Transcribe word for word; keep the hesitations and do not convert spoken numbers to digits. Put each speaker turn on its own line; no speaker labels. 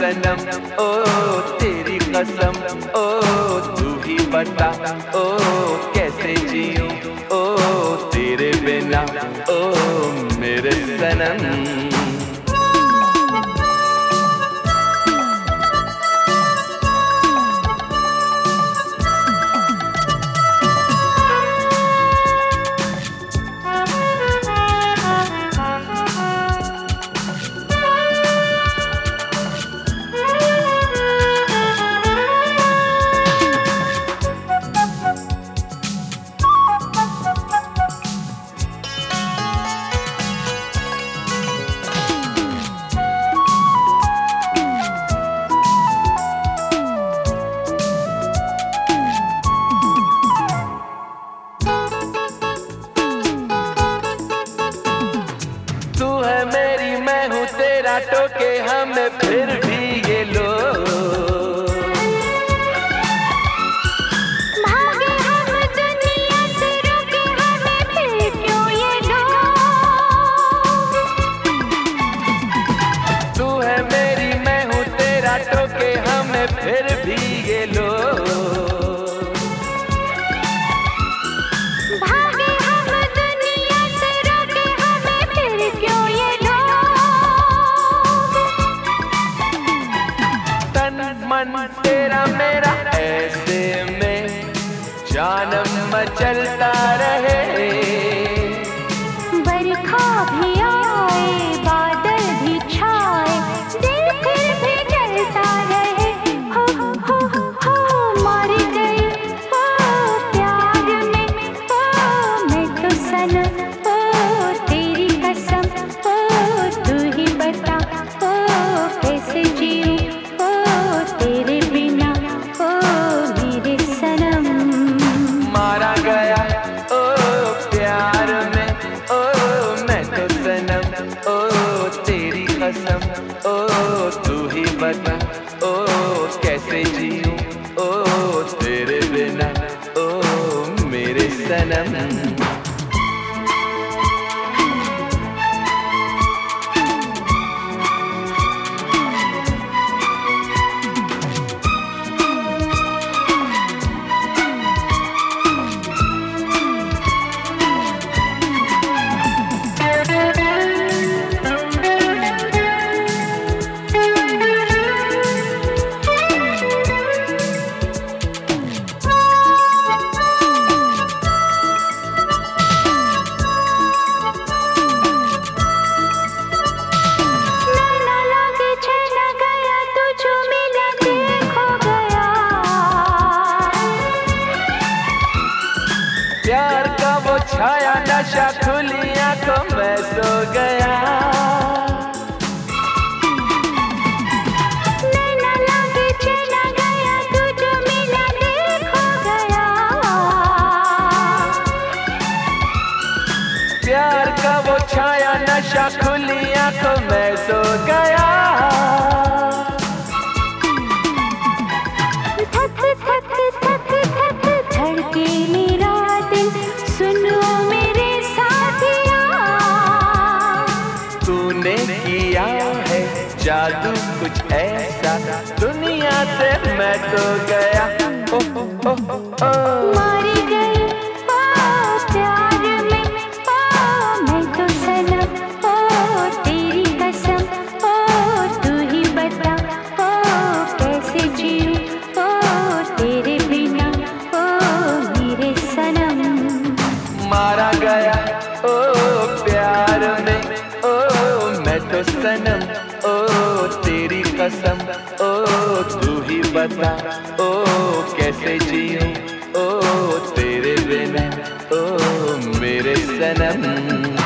सनम ओ तेरी कसम ओ तू ही बता ओ कैसे जीऊं ओ तेरे बिना ओ मेरे सनम। तू है मेरी मैं हूँ तेरा टोके हमें फिर भी ये लो
भागे हम दुनिया से रोके हमें फिर क्यों ये लो।
तू है मेरी मैं हूँ तेरा टोके हमें फिर भी ये लो
भागे हम दुनिया से रोके हमें फिर क्यों ये लो।
तन मन तेरा मेरा ऐसे में जानम मचलता रहे।
बरखा भी आए बादल भी छाए दिल फिर भी जलता रहे। हो हो हो मर गई ओ प्यार में ओ मैं तो सनम ओ तेरी कसम ओ तू ही बता ओ कैसे जीऊं ओ तेरे बिना ओ मेरे सनम।
मारा गया ओ प्यार में ओ मैं तो सनम ओ तेरी कसम ओ तू ही बता ओ कैसे जीऊं ओ तेरे बिना ओ मेरे सनम। प्यार का वो छाया नशा खुली आंखों में सो गया।
नैना लागे चला गया तू जो मिला देखो गया।
प्यार का वो छाया नशा खुली आंखों में सो गया।
थक थक थक थक धड़के मेरा दिल सुनो मेरे साथिया।
तूने किया है जादू कुछ ऐसा दुनिया से मैं तो गया। ओ, ओ, ओ, ओ।
मर गई ओ प्यार में ओ मैं तो सनम ओ तेरी कसम ओ तू ही बता ओ कैसे जीऊं ओ तेरे बिना ओ मेरे सनम।
मारा गया ओ प्यार में ओ मैं तो सनम ओ तेरी कसम ओ तू ही बता ओ कैसे जीऊं ओ तेरे बिना ओ मेरे सनम।